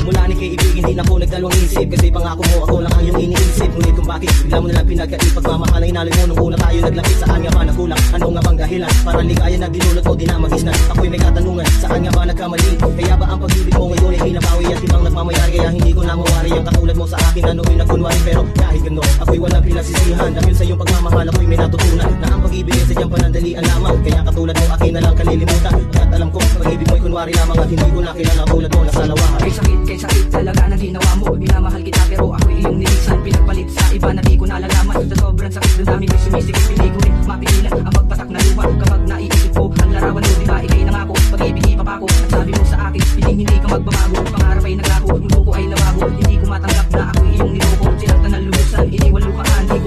Mula ni kay ibig hindi na po nagdalawang isip, kasi pangako mo ako lang ang iyong iniisip. Ngunit kung bakit bigla mo nalang pinagkait, pagmamahal ay inalay mo nung una tayo naglapit. Saan nga ba nakulang? Ano nga bang dahilan? Para ligaya na dinulot mo di na magisnan. Ako'y may katanungan, saan nga ba nagkamali? Kaya ba ang pag-ibig mo ngayon ay hinabawi at ibang nagmamayari? Kaya hindi ko na mawari yung katulad mo sa akin, ano'y nagkunwari. Pero kahit gano'n, ako'y walang pinagsisihan. Dahil sa iyong pagmamahal ako'y may natutunan na ang pag-ibig ay sadyang panandalian lamang. Kaya katulad mo akin na lang kalilimutan. At alam ko, pag-ibig mo'y kunwari lamang at hindi ko na kilala tulad mo na sa lawahan. Kay sakit talaga na ginawa mo. Minamahal kita pero ako'y iyong nilisan. Pinagpalit sa iba na di ko nalalaman. Sa sobrang sakit ng dami ko'y sumisikip, hindi ko rin mapigilan ang magpatak na luha. Kapag naiisip ko ang larawan mo, di ba ikay nangako? Pag-ibig ipapako at sabi mo sa akin, hindi ka magbabago. Pangarap ay naglako, mundo ko ay nabago. Hindi ko matanggap na ako'y iyong niloko.